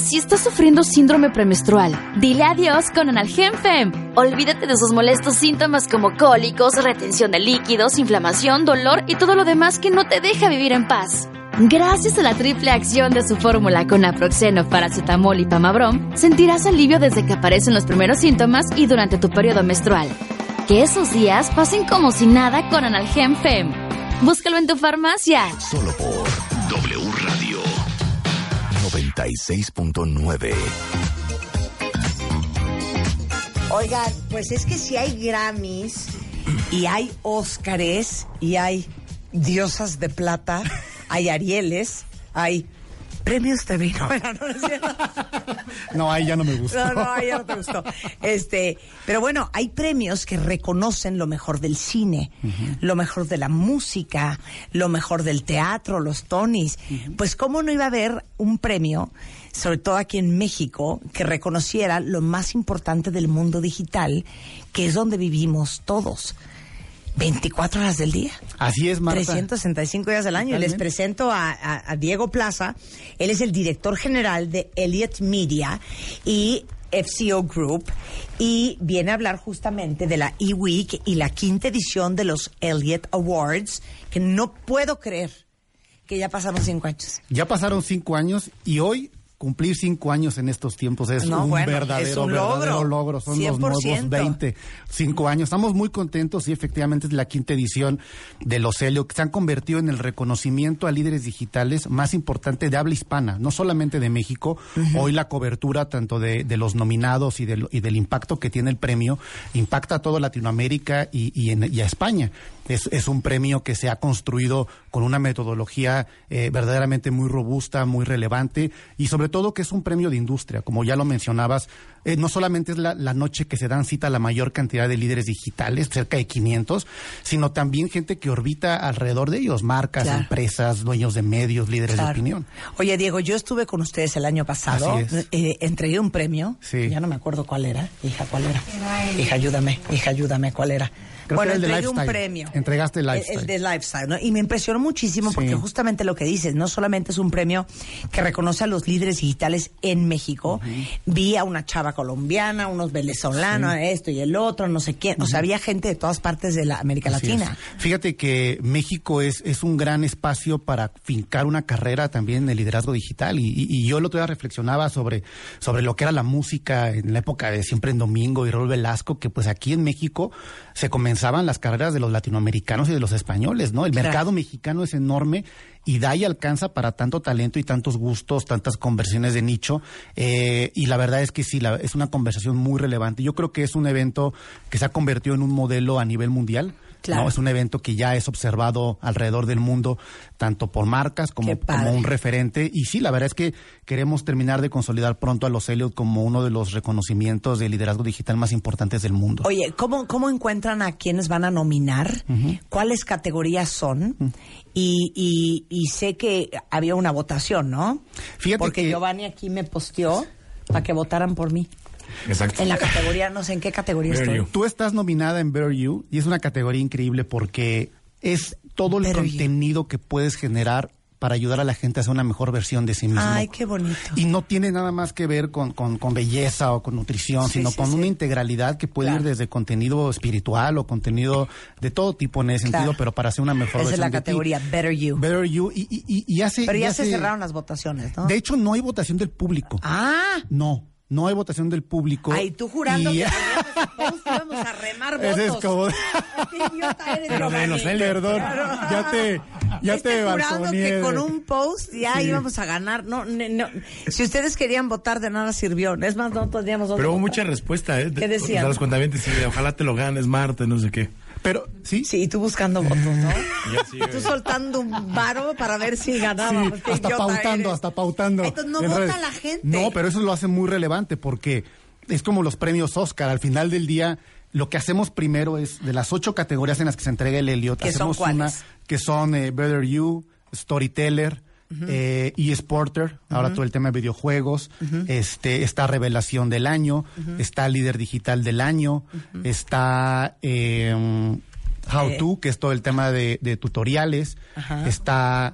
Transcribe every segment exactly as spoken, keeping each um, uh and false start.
Si estás sufriendo síndrome premenstrual, dile adiós con Analgem Fem. Olvídate de sus molestos síntomas como cólicos, retención de líquidos, inflamación, dolor y todo lo demás que no te deja vivir en paz. Gracias a la triple acción de su fórmula con naproxeno, paracetamol y pamabrom, sentirás alivio desde que aparecen los primeros síntomas y durante tu periodo menstrual. Que esos días pasen como si nada con Analgem Fem. Búscalo en tu farmacia. Solo por W Radio noventa y seis punto nueve. Oigan, pues es que si hay Grammys y hay Óscares y hay Diosas de Plata, hay Arieles, hay premios de vino. Bueno, no, es cierto. No, ahí ya no me gustó. No, no, ahí ya no te gustó. Este, pero bueno, hay premios que reconocen lo mejor del cine, uh-huh. lo mejor de la música, lo mejor del teatro, los Tonys. Uh-huh. Pues cómo no iba a haber un premio, sobre todo aquí en México, que reconociera lo más importante del mundo digital, que es donde vivimos todos. veinticuatro horas del día. Así es, Marta. trescientos sesenta y cinco días del año. Totalmente. Les presento a, a, a Diego Plaza. Él es el director general de Elliott Media y F C O Group y viene a hablar justamente de la eWeek y la quinta edición de los Elliott Awards, que no puedo creer que ya pasaron cinco años. Ya pasaron cinco años y hoy cumplir cinco años en estos tiempos es no, un bueno, verdadero, es un verdadero logro. logro. Son cien por ciento. Los nuevos veinte, cinco años. Estamos muy contentos y efectivamente es la quinta edición de los Elliott, que se han convertido en el reconocimiento a líderes digitales más importante de habla hispana, no solamente de México. Uh-huh. Hoy la cobertura tanto de, de los nominados y, de, y del impacto que tiene el premio impacta a toda Latinoamérica y, y, en, y a España. Es, es un premio que se ha construido con una metodología eh, verdaderamente muy robusta, muy relevante y sobre todo que es un premio de industria, como ya lo mencionabas. Eh, no solamente es la, la noche que se dan cita a la mayor cantidad de líderes digitales, cerca de quinientos, sino también gente que orbita alrededor de ellos, marcas, claro. empresas, dueños de medios, líderes claro. de opinión. Oye, Diego, yo estuve con ustedes el año pasado, eh, entregué un premio, sí. ya no me acuerdo cuál era, hija, ¿cuál era? Hija, ayúdame, hija, ayúdame, ¿cuál era? Creo bueno, que el entregué de un premio. Entregaste el Lifestyle. El, el de Lifestyle, ¿no? Y me impresionó muchísimo sí. porque justamente lo que dices, no solamente es un premio que reconoce a los líderes digitales en México, uh-huh. vi a una chava colombiana, unos venezolanos, sí. esto y el otro, no sé quién, uh-huh. o sea, había gente de todas partes de la América Así Latina. Es. Fíjate que México es, es un gran espacio para fincar una carrera también en el liderazgo digital y, y, y yo el otro día reflexionaba sobre, sobre lo que era la música en la época de Siempre en Domingo y Raúl Velasco, que pues aquí en México se comenzaban las carreras de los latinoamericanos y de los españoles, ¿no? El claro. mercado mexicano es enorme y da y alcanza para tanto talento y tantos gustos, tantas conversiones de nicho, eh, y la verdad es que sí, la, es una conversación muy relevante. Yo creo que es un evento que se ha convertido en un modelo a nivel mundial. Claro. ¿No? Es un evento que ya es observado alrededor del mundo, tanto por marcas como, como un referente. Y sí, la verdad es que queremos terminar de consolidar pronto a los Elliott como uno de los reconocimientos de liderazgo digital más importantes del mundo. Oye, ¿cómo, cómo encuentran a quienes van a nominar? Uh-huh. ¿Cuáles categorías son? Uh-huh. Y, y, y sé que había una votación, ¿no? Fíjate Porque que... Giovanni aquí me posteó para que votaran por mí. Exacto. En la categoría, no sé en qué categoría Better estoy. You. Tú estás nominada en Better You y es una categoría increíble porque es todo el Better contenido You. que puedes generar para ayudar a la gente a hacer una mejor versión de sí mismo. Ay, qué bonito. Y no tiene nada más que ver con, con, con belleza o con nutrición, sí, sino sí, con sí. una integralidad que puede claro. ir desde contenido espiritual o contenido de todo tipo en ese claro. sentido, pero para hacer una mejor Esa versión es la categoría de ti. Better You. Better You. Y, y, y hace, pero ya, ya se hace... cerraron las votaciones, ¿no? De hecho, no hay votación del público. Ah. No. No hay votación del público. Ay, tú jurando y... que post íbamos a remar votos. Ese es como... ¿Qué idiota eres, Pero de los Perdón, claro. ya te ya este te jurando que con un post ya sí. íbamos a ganar. No, no, no. Si ustedes querían votar, de nada sirvió. Es más, no podríamos Pero hubo mucha respuesta, ¿eh? ¿Qué decían? De los cuentavientes, sí, ojalá te lo ganes, Marta, no sé qué. Pero, ¿sí? Sí, y tú buscando votos, ¿no? Ya sí, tú soltando un varo para ver si ganaba. Sí, hasta pautando, hasta pautando. Entonces no vota redes. La gente. No, pero eso lo hace muy relevante porque es como los premios Oscar. Al final del día, lo que hacemos primero es, de las ocho categorías en las que se entrega el Elliott, ¿Qué hacemos son una que son eh, Better You, Storyteller, uh-huh. eh, eSporter, uh-huh. ahora todo el tema de videojuegos, uh-huh. este, está Revelación del Año, uh-huh. está Líder Digital del Año, uh-huh. está eh, How eh. To, que es todo el tema de, de tutoriales, uh-huh. está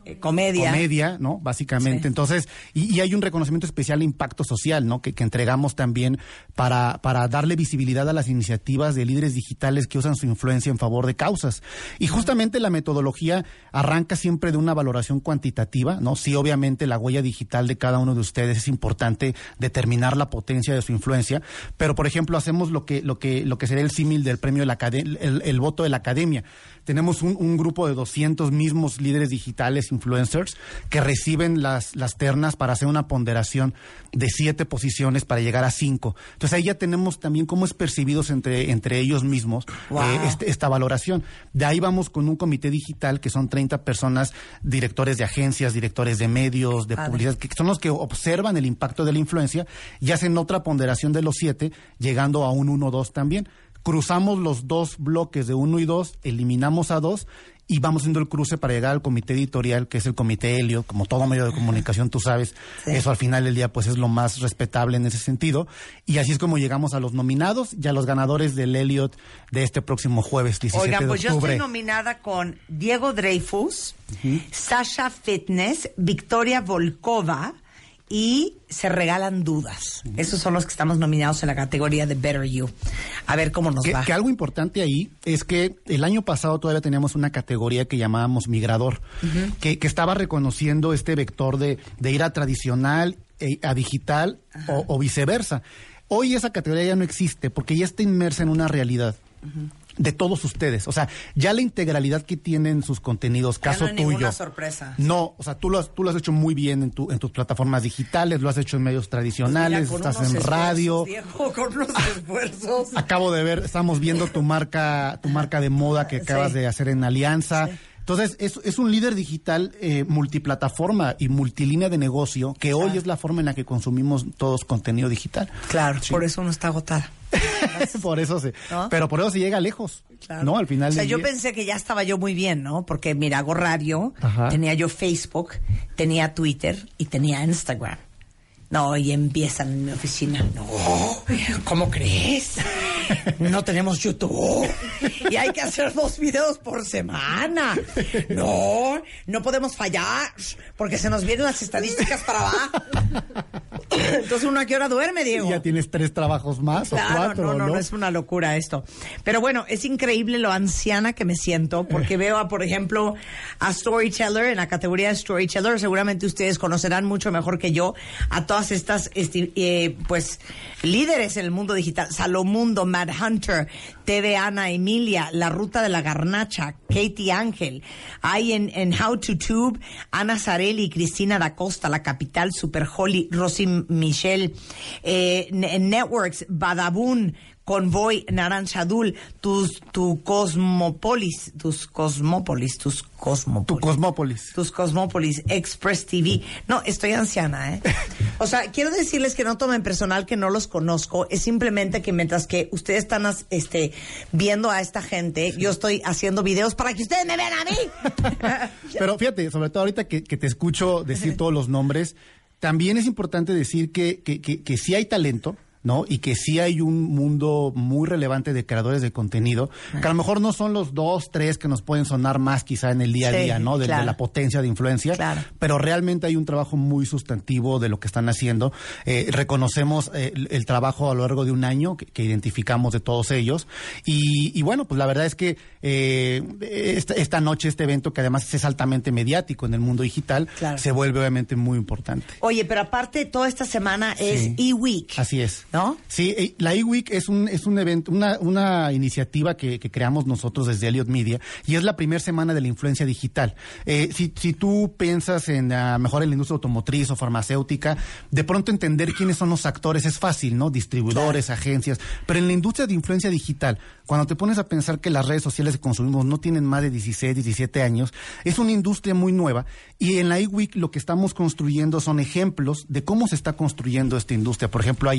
Eh, comedia. Comedia, ¿no? Básicamente. Sí. Entonces, y, y hay un reconocimiento especial de impacto social, ¿no? Que, que entregamos también para, para darle visibilidad a las iniciativas de líderes digitales que usan su influencia en favor de causas. Y justamente la metodología arranca siempre de una valoración cuantitativa, ¿no? Sí, obviamente la huella digital de cada uno de ustedes es importante determinar la potencia de su influencia, pero por ejemplo hacemos lo que, lo que, lo que sería el símil del premio de la academia, el, el voto de la academia. Tenemos un, un grupo de doscientos mismos líderes digitales, influencers, que reciben las, las ternas para hacer una ponderación de siete posiciones para llegar a cinco. Entonces ahí ya tenemos también cómo es percibidos entre, entre ellos mismos wow. eh, este, esta valoración. De ahí vamos con un comité digital que son treinta personas, directores de agencias, directores de medios, de Padre. publicidad, que son los que observan el impacto de la influencia y hacen otra ponderación de los siete, llegando a un uno dos también. Cruzamos los dos bloques de uno y dos, eliminamos a dos y vamos haciendo el cruce para llegar al comité editorial, que es el comité Elliot, como todo medio de comunicación, tú sabes, sí. Eso al final del día pues es lo más respetable en ese sentido. Y así es como llegamos a los nominados y a los ganadores del Elliot de este próximo jueves diecisiete Oigan, pues de octubre. yo estoy nominada con Diego Dreyfus, uh-huh. Sasha Fitness, Victoria Volkova y Se Regalan Dudas. Esos son los que estamos nominados en la categoría de Better You. A ver cómo nos que, va. Que algo importante ahí es que el año pasado todavía teníamos una categoría que llamábamos migrador, uh-huh. que, que estaba reconociendo este vector de, de ir a tradicional eh, a digital o, o viceversa. Hoy esa categoría ya no existe porque ya está inmersa en una realidad. Uh-huh. De todos ustedes, o sea, ya la integralidad que tienen sus contenidos, caso ya no hay tuyo. ninguna sorpresa. No, o sea, tú lo has, tú lo has hecho muy bien en tu, en tus plataformas digitales, lo has hecho en medios tradicionales, pues mira, estás en radio. Diego, con unos esfuerzos. Acabo de ver, estamos viendo tu marca, tu marca de moda que acabas sí. de hacer en Alianza. Sí. Entonces, es, es un líder digital eh, multiplataforma y multilínea de negocio que claro. hoy es la forma en la que consumimos todos contenido digital. Claro, sí. por eso no está agotada. por eso se, ¿no? Pero por eso se llega lejos, claro. ¿no? Al final. O sea, del yo día. pensé que ya estaba yo muy bien, ¿no? Porque mira, hago radio, Ajá. tenía yo Facebook, tenía Twitter y tenía Instagram. No, y empiezan en mi oficina. No, ¿cómo crees? No tenemos YouTube. Y hay que hacer dos videos por semana. No, no podemos fallar porque se nos vienen las estadísticas para abajo. Entonces, ¿uno a qué hora duerme, Diego? Y ya tienes tres trabajos más claro, o cuatro, no, no, ¿no? no, es una locura esto. Pero bueno, es increíble lo anciana que me siento porque veo, a, por ejemplo, a Storyteller, en la categoría de Storyteller, seguramente ustedes conocerán mucho mejor que yo a todas estas, este, eh, pues, líderes en el mundo digital. Salomundo, Mad Hunter, T V Ana Emilia, La Ruta de la Garnacha, Katie Ángel. Hay en, en How to Tube, Ana Zarelli, Cristina da Costa, La Capital, Super Holly, Rosy Michelle, eh, en Networks, Badabun, Convoy, Naranja Dul, tus, tu Cosmopolis, tus Cosmopolis, tus Cosmopolis. Tu Cosmópolis. Tus Cosmópolis, Express T V. No, estoy anciana, ¿eh? O sea, quiero decirles que no tomen personal que no los conozco. Es simplemente que mientras que ustedes están este, viendo a esta gente, sí. yo estoy haciendo videos para que ustedes me vean a mí. Pero fíjate, sobre todo ahorita que, que te escucho decir todos los nombres, también es importante decir que, que, que, que sí hay talento, ¿no? Y que sí hay un mundo muy relevante de creadores de contenido, que a lo mejor no son los dos, tres que nos pueden sonar más quizá en el día a sí, día, ¿no? De, claro. de la potencia de influencia, claro. pero realmente hay un trabajo muy sustantivo de lo que están haciendo. Eh, reconocemos eh, el, el trabajo a lo largo de un año que, que identificamos de todos ellos y, y bueno, pues la verdad es que eh, esta, esta noche, este evento que además es altamente mediático en el mundo digital, claro. se vuelve obviamente muy importante. Oye, pero aparte toda esta semana es sí. eWeek. Así es. ¿No? Sí, la eWeek es un es un evento, una una iniciativa que, que creamos nosotros desde Elliot Media y es la primera semana de la influencia digital. Eh, si si tú piensas en uh, mejor en la industria automotriz o farmacéutica, de pronto entender quiénes son los actores es fácil, ¿no? Distribuidores, claro. agencias, pero en la industria de influencia digital, cuando te pones a pensar que las redes sociales que consumimos no tienen más de dieciséis, diecisiete años, es una industria muy nueva y en la eWeek lo que estamos construyendo son ejemplos de cómo se está construyendo esta industria. Por ejemplo, ayer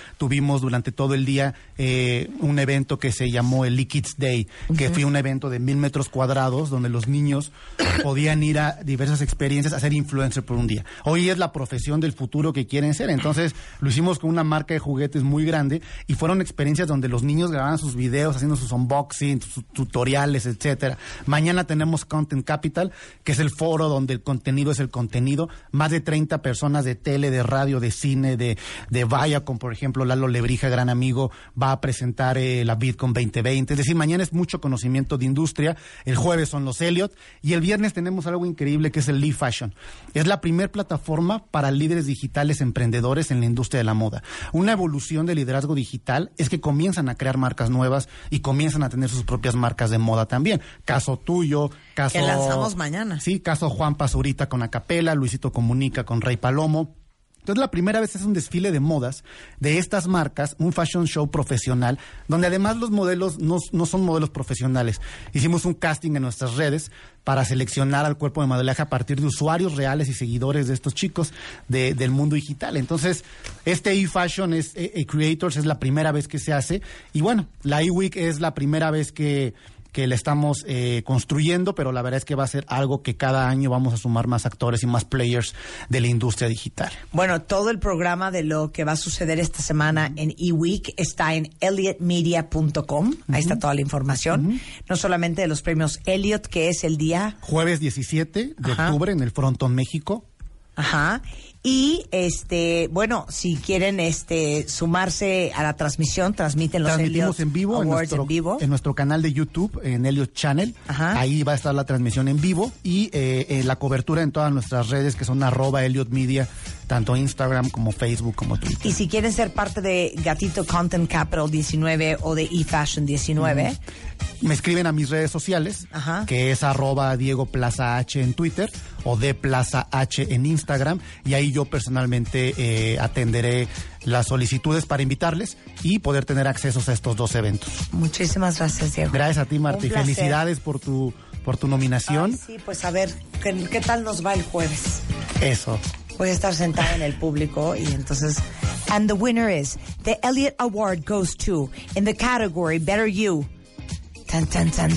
tuvimos durante todo el día eh, un evento que se llamó el Liquids Day, que uh-huh. fue un evento de mil metros cuadrados donde los niños podían ir a diversas experiencias a ser influencer por un día. Hoy es la profesión del futuro que quieren ser, entonces lo hicimos con una marca de juguetes muy grande y fueron experiencias donde los niños grababan sus videos haciendo sus unboxing, sus tutoriales, etcétera. Mañana tenemos Content Capital, que es el foro donde el contenido es el contenido. Más de treinta personas de tele, de radio, de cine, de, de Viacom, por ejemplo, Lalo Lebrija, gran amigo, va a presentar eh, la VidCon veinte veinte. Es decir, mañana es mucho conocimiento de industria. El jueves son los Elliot y el viernes tenemos algo increíble que es el Lee Fashion. Es la primer plataforma para líderes digitales emprendedores en la industria de la moda. Una evolución del liderazgo digital es que comienzan a crear marcas nuevas y comienzan a tener sus propias marcas de moda también. Caso tuyo, caso... Que lanzamos mañana. Sí, caso Juan Pazurita con Acapela, Luisito Comunica con Rey Palomo. Entonces, la primera vez es un desfile de modas de estas marcas, un fashion show profesional, donde además los modelos no, no son modelos profesionales. Hicimos un casting en nuestras redes para seleccionar al cuerpo de modelaje a partir de usuarios reales y seguidores de estos chicos de, del mundo digital. Entonces, este eFashion es eh, Creators, es la primera vez que se hace. Y bueno, la eWeek es la primera vez que... que la estamos eh, construyendo, pero la verdad es que va a ser algo que cada año vamos a sumar más actores y más players de la industria digital. Bueno, todo el programa de lo que va a suceder esta semana en eWeek está en elliot media punto com. Uh-huh. Ahí está toda la información. Uh-huh. No solamente de los premios Elliot, que es el día... Jueves diecisiete de Ajá. octubre en el Frontón México. Ajá. Y este, bueno, si quieren este sumarse a la transmisión, transmiten los Transmitimos en vivo, en nuestro, en vivo en nuestro canal de YouTube, en Elliot Channel. Ajá. Ahí va a estar la transmisión en vivo y eh, eh, la cobertura en todas nuestras redes que son arroba Elliot Media, tanto Instagram como Facebook como Twitter. Y si quieren ser parte de Gatito Content Capital diecinueve o de eFashion diecinueve, mm. me escriben a mis redes sociales, Ajá. que es arroba Diego Plaza H en Twitter o de Plaza H en Instagram, y ahí yo personalmente eh, atenderé las solicitudes para invitarles y poder tener accesos a estos dos eventos. Muchísimas gracias, Diego. Gracias a ti, Marta, y felicidades por tu por tu nominación. Ay, sí, pues a ver, ¿qué, ¿qué tal nos va el jueves? Eso. Voy a estar sentada en el público y entonces... And the winner is, the Elliot Award goes to, in the category Better You. Tan, tan, tan,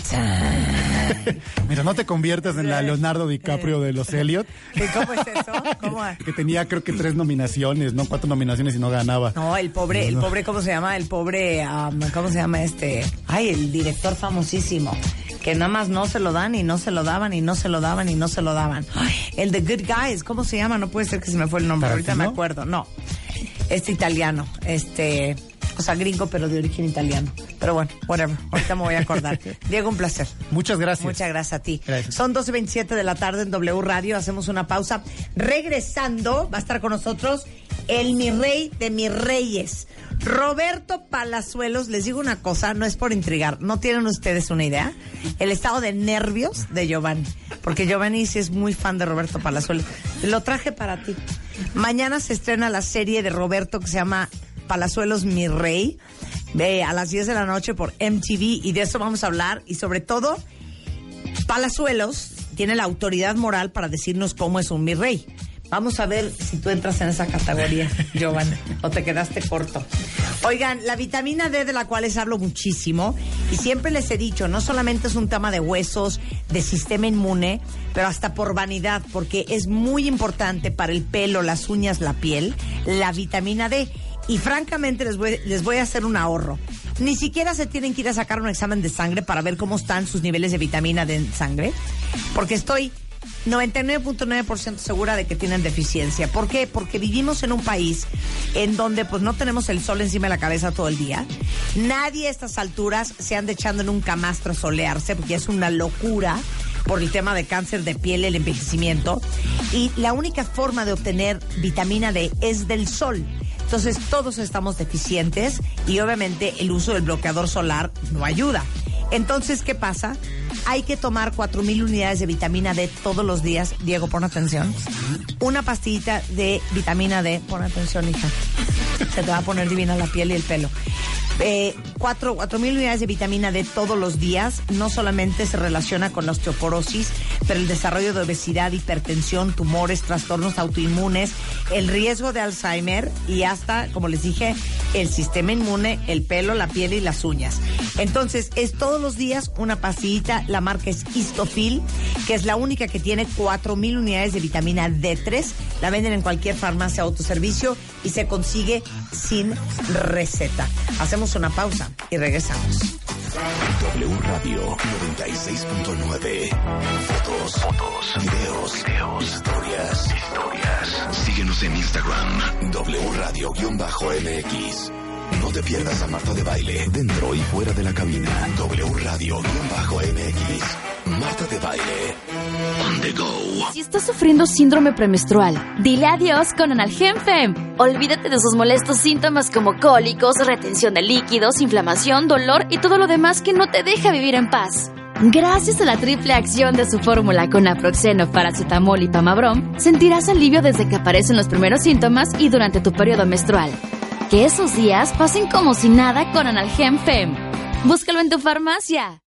tan. Mira, no te conviertas en la Leonardo DiCaprio de los Elliot. ¿Cómo es eso? ¿Cómo? Que tenía creo que tres nominaciones, no cuatro nominaciones y no ganaba. No, el pobre, el pobre, ¿cómo se llama? El pobre, um, ¿cómo se llama este? Ay, el director famosísimo. Que nada más no se lo dan y no se lo daban y no se lo daban y no se lo daban. Ay, el de Good Guys, ¿cómo se llama? No puede ser que se me fue el nombre. ¿Tarantino? Ahorita me acuerdo. No, este italiano, este... O sea, gringo, pero de origen italiano. Pero bueno, whatever. Ahorita me voy a acordar. Diego, un placer. Muchas gracias. Muchas gracias a ti. Gracias. Son doce veintisiete de la tarde en W Radio. Hacemos una pausa. Regresando, va a estar con nosotros el mi rey de mis reyes, Roberto Palazuelos. Les digo una cosa, no es por intrigar. ¿No tienen ustedes una idea? El estado de nervios de Giovanni. Porque Giovanni sí es muy fan de Roberto Palazuelos. Lo traje para ti. Mañana se estrena la serie de Roberto que se llama... Palazuelos, mi rey, ve a las diez de la noche por M T V, y de eso vamos a hablar. Y sobre todo, Palazuelos tiene la autoridad moral para decirnos cómo es un mi rey. Vamos a ver si tú entras en esa categoría, Giovanni, o te quedaste corto. Oigan, la vitamina D, de la cual les hablo muchísimo, y siempre les he dicho, no solamente es un tema de huesos, de sistema inmune, pero hasta por vanidad, porque es muy importante para el pelo, las uñas, la piel, la vitamina D. Y francamente les voy, les voy a hacer un ahorro. Ni siquiera se tienen que ir a sacar un examen de sangre para ver cómo están sus niveles de vitamina D en sangre, porque estoy noventa y nueve punto nueve por ciento segura de que tienen deficiencia. ¿Por qué? Porque vivimos en un país en donde pues no tenemos el sol encima de la cabeza todo el día. Nadie a estas alturas se anda echando en un camastro a solearse, porque es una locura por el tema de cáncer de piel, el envejecimiento. Y la única forma de obtener vitamina D es del sol. Entonces todos estamos deficientes y obviamente el uso del bloqueador solar no ayuda. Entonces, ¿qué pasa? Hay que tomar cuatro mil unidades de vitamina D todos los días. Diego, pon atención. Una pastillita de vitamina D. Pon atención, hija. Se te va a poner divina la piel y el pelo. Eh, cuatro, cuatro mil unidades de vitamina D todos los días. No solamente se relaciona con la osteoporosis, pero el desarrollo de obesidad, hipertensión, tumores, trastornos autoinmunes, el riesgo de Alzheimer y hasta, como les dije, el sistema inmune, el pelo, la piel y las uñas. Entonces, es todos los días una pastillita. La marca es Histofil, que es la única que tiene cuatro mil unidades de vitamina D tres. La venden en cualquier farmacia o autoservicio y se consigue sin receta. Hacemos una pausa y regresamos. W Radio noventa y seis punto nueve. Fotos, fotos, videos, videos, historias, historias. Síguenos en Instagram, W Radio-M X. No te pierdas a Marta de Baile, dentro y fuera de la cabina. W Radio-M X. Marta de Baile. On the go. Si estás sufriendo síndrome premenstrual, dile adiós con Analgem Fem. Olvídate de sus molestos síntomas como cólicos, retención de líquidos, inflamación, dolor y todo lo demás que no te deja vivir en paz. Gracias a la triple acción de su fórmula con naproxeno, paracetamol y pamabrom, sentirás alivio desde que aparecen los primeros síntomas y durante tu periodo menstrual. Que esos días pasen como si nada con Analgem Fem. Búscalo en tu farmacia.